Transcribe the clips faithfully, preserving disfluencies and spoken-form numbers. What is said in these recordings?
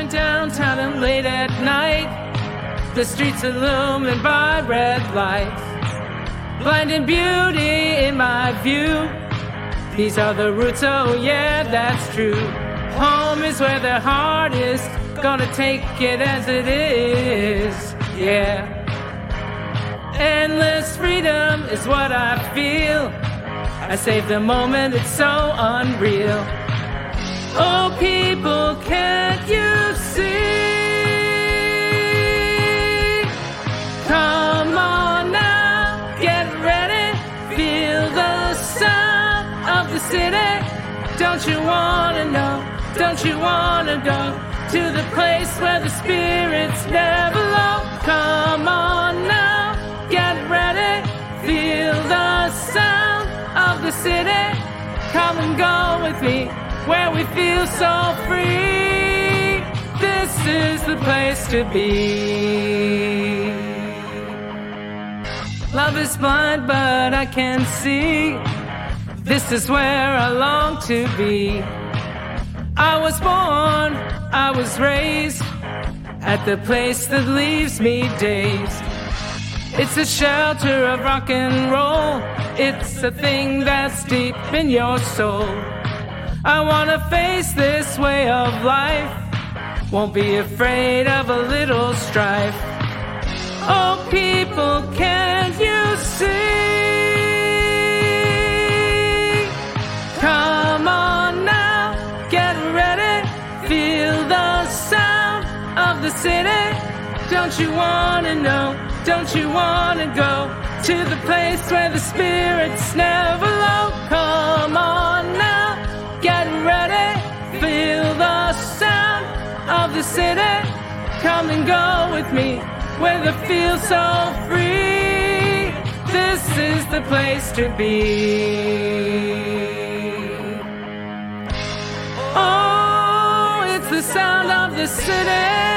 going downtown and late at night, the streets illumined by red lights, blinding beauty in my view. These are the roots, oh yeah, that's true. Home is where the heart is, gonna take it as it is, yeah. Endless freedom is what I feel. I save the moment, it's so unreal. Oh people, can't you see? Come on now, get ready, feel the sound of the city. Don't you wanna know, don't you wanna go to the place where the spirits never low? Come on now, get ready, feel the sound of the city. Come and go with me, where we feel so free. This is the place to be. Love is blind, but I can see. This is where I long to be. I was born, I was raised at the place that leaves me dazed. It's a shelter of rock and roll. It's a thing that's deep in your soul. I wanna face this way of life, won't be afraid of a little strife. Oh people, can't you see? Come on now, get ready, feel the sound of the city. Don't you wanna know, don't you wanna go to the place where the spirits never low? Come on now, get ready, feel the sound of the city. Come and go with me, where the feel so free. This is the place to be. Oh, it's the sound of the city.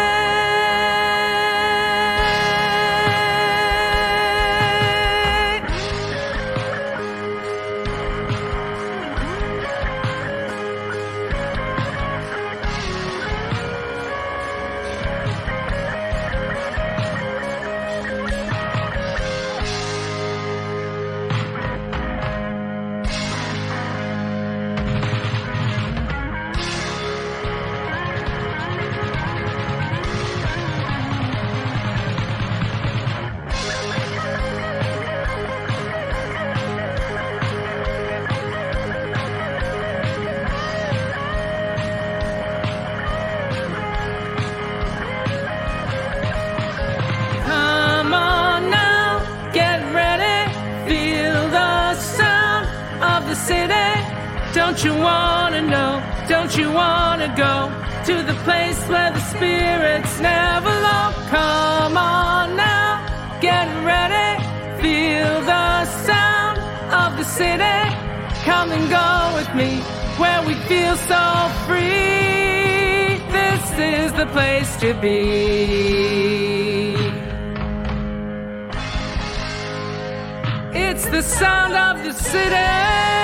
Don't you wanna know, don't you wanna go to the place where the spirits never low? Come on now, get ready, feel the sound of the city. Come and go with me, where we feel so free. This is the place to be. It's the sound of the city.